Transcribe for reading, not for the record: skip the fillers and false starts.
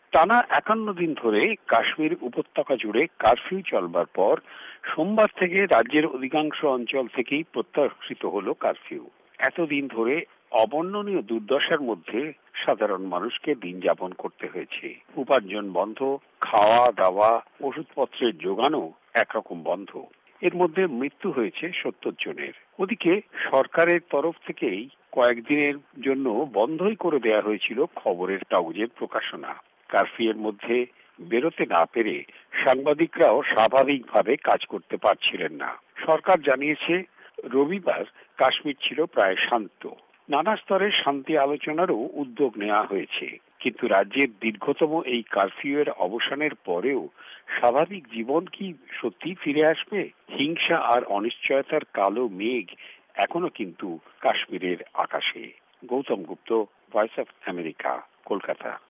টানা 51 দিন ধরে কাশ্মীর উপত্যকা জুড়ে কারফিউ চলবার পর সোমবার থেকে রাজ্যের অধিকাংশ অঞ্চল থেকেই প্রত্যাহৃত হলো কারফিউ। এতদিন ধরে অবর্ণনীয় দুর্দশার মধ্যে সাধারণ মানুষকে দিন যাপন করতে হয়েছে। উপার্জন বন্ধ, খাওয়া দাওয়া, ওষুধপত্রের যোগানও একরকম বন্ধ। এর মধ্যে মৃত্যু হয়েছে 70 জনের। ওদিকে সরকারের তরফ থেকেই কয়েকদিনের জন্য বন্ধই করে দেয়া হয়েছিল খবরের কাগজের প্রকাশনা। কারফিউর মধ্যে বেরোতে না পেরে সাংবাদিকরাও স্বাভাবিকভাবে কাজ করতে পারছিলেন না। সরকার জানিয়েছে রবিবার কাশ্মীর ছিল প্রায় শান্ত। নানা স্তরে শান্তি আলোচনারও উদ্যোগ নেওয়া হয়েছে। কিন্তু রাজ্যের দীর্ঘতম এই কারফিউয়ের অবসানের পরেও স্বাভাবিক জীবন কি সত্যি ফিরে আসবে? হিংসা আর অনিশ্চয়তার কালো মেঘ এখনো কিন্তু কাশ্মীরের আকাশে। Gautam Gupta, voice of America, Kolkata.